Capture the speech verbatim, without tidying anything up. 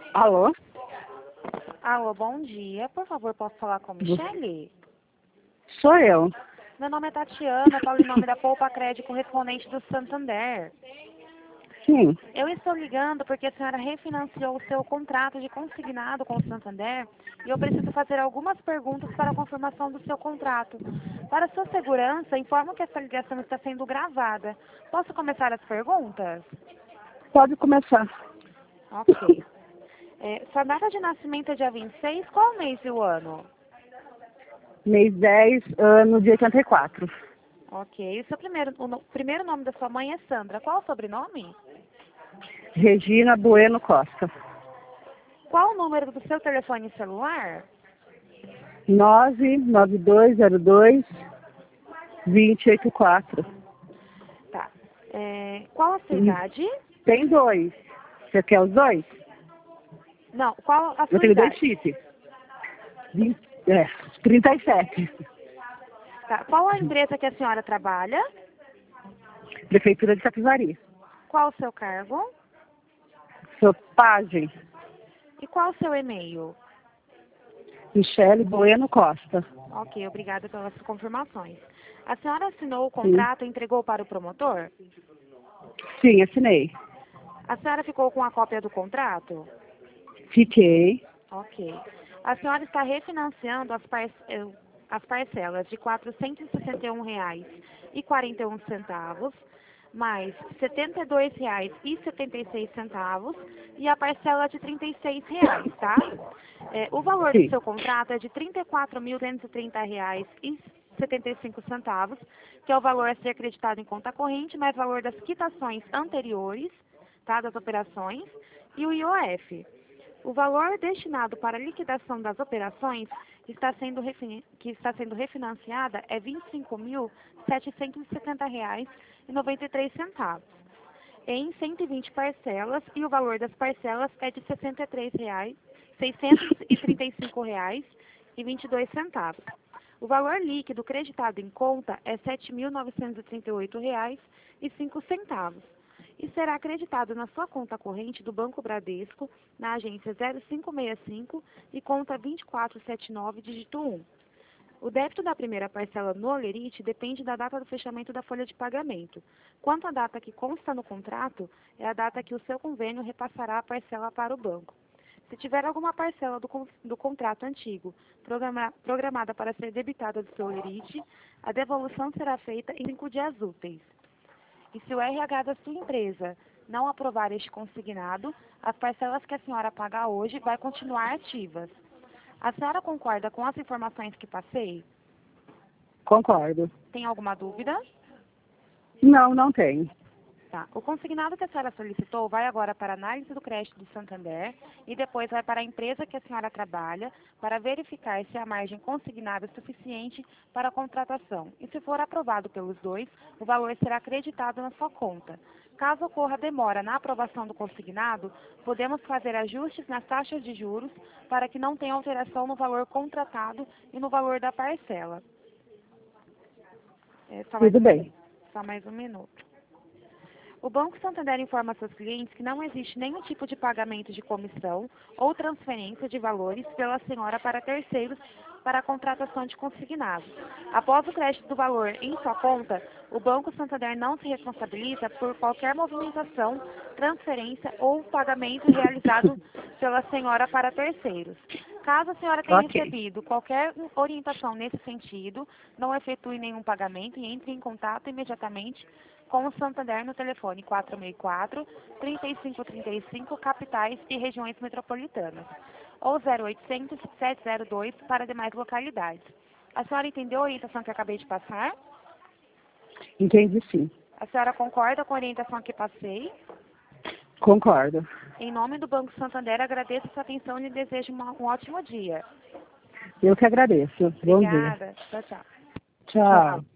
Alô? Alô, bom dia. Por favor, posso falar com a Michele? Sou eu. Meu nome é Tatiana, falo em nome da Poupa Crédito correspondente do Santander. Sim. Eu estou ligando porque a senhora refinanciou o seu contrato de consignado com o Santander e eu preciso fazer algumas perguntas para a confirmação do seu contrato. Para sua segurança, informo que essa ligação está sendo gravada. Posso começar as perguntas? Pode começar. Ok. É, sua data de nascimento é dia vinte e seis, qual o mês e o ano? Mês dez, ano de oitenta e quatro. Ok. O seu primeiro, o no- primeiro nome da sua mãe é Sandra. Qual o sobrenome? Regina Bueno Costa. Qual o número do seu telefone celular? nove nove dois zero dois dois zero oito quatro. Tá. É, qual a sua idade? Tem dois. Você quer os dois? Não, qual a Eu sua tenho dois idade? chips. vinte, é, trinta e sete. Tá. Qual a empresa que a senhora trabalha? Prefeitura de Capivari. Qual o seu cargo? Sou pajem. E qual o seu e-mail? Michele Bueno Costa. Ok, obrigada pelas confirmações. A senhora assinou o Sim. contrato e entregou para o promotor? Sim, assinei. A senhora ficou com a cópia do contrato? Fiquei. Ok. A senhora está refinanciando as, par eh, as parcelas de quatrocentos e sessenta e um reais e quarenta e um centavos, mais setenta e dois reais e setenta e seis centavos e a parcela de trinta e seis reais, tá? É, o valor do Sim. seu contrato é de trinta e quatro mil duzentos e trinta reais e setenta e cinco centavos, que é o valor a ser acreditado em conta corrente, mais o valor das quitações anteriores, tá, das operações, e o I O F. O valor destinado para a liquidação das operações está sendo refin- que está sendo refinanciada é vinte e cinco mil setecentos e setenta reais e noventa e três centavos, em cento e vinte parcelas, e o valor das parcelas é de sessenta e três reais, seiscentos e trinta e cinco reais e vinte e dois centavos. O valor líquido creditado em conta é sete mil novecentos e trinta e oito reais e cinco centavos e será acreditado na sua conta corrente do Banco Bradesco, na agência zero cinco seis cinco e conta vinte e quatro setenta e nove, dígito um. O débito da primeira parcela no Olerite depende da data do fechamento da folha de pagamento. Quanto à data que consta no contrato, é a data que o seu convênio repassará a parcela para o banco. Se tiver alguma parcela do, con- do contrato antigo programa- programada para ser debitada do seu Olerite, a devolução será feita em cinco dias úteis. E se o R H da sua empresa não aprovar este consignado, as parcelas que a senhora paga hoje vai continuar ativas. A senhora concorda com as informações que passei? Concordo. Tem alguma dúvida? Não, não tem. Tá. O consignado que a senhora solicitou vai agora para a análise do crédito do Santander e depois vai para a empresa que a senhora trabalha para verificar se a margem consignada é suficiente para a contratação. E se for aprovado pelos dois, o valor será acreditado na sua conta. Caso ocorra demora na aprovação do consignado, podemos fazer ajustes nas taxas de juros para que não tenha alteração no valor contratado e no valor da parcela. É, só mais Tudo um bem. minuto. Só mais um minuto. O Banco Santander informa a seus clientes que não existe nenhum tipo de pagamento de comissão ou transferência de valores pela senhora para terceiros para a contratação de consignados. Após o crédito do valor em sua conta, o Banco Santander não se responsabiliza por qualquer movimentação, transferência ou pagamento realizado pela senhora para terceiros. Caso a senhora tenha Ok. recebido qualquer orientação nesse sentido, não efetue nenhum pagamento e entre em contato imediatamente com o Santander no telefone quatro seis quatro, três cinco três cinco, capitais e regiões metropolitanas, ou zero oitocentos, sete zero dois para demais localidades. A senhora entendeu a orientação que eu acabei de passar? Entendi, sim. A senhora concorda com a orientação que passei? Concordo. Em nome do Banco Santander, agradeço a sua atenção e lhe desejo uma- um ótimo dia. Eu que agradeço. Bom dia. Obrigada. Tchau, tchau. Tchau.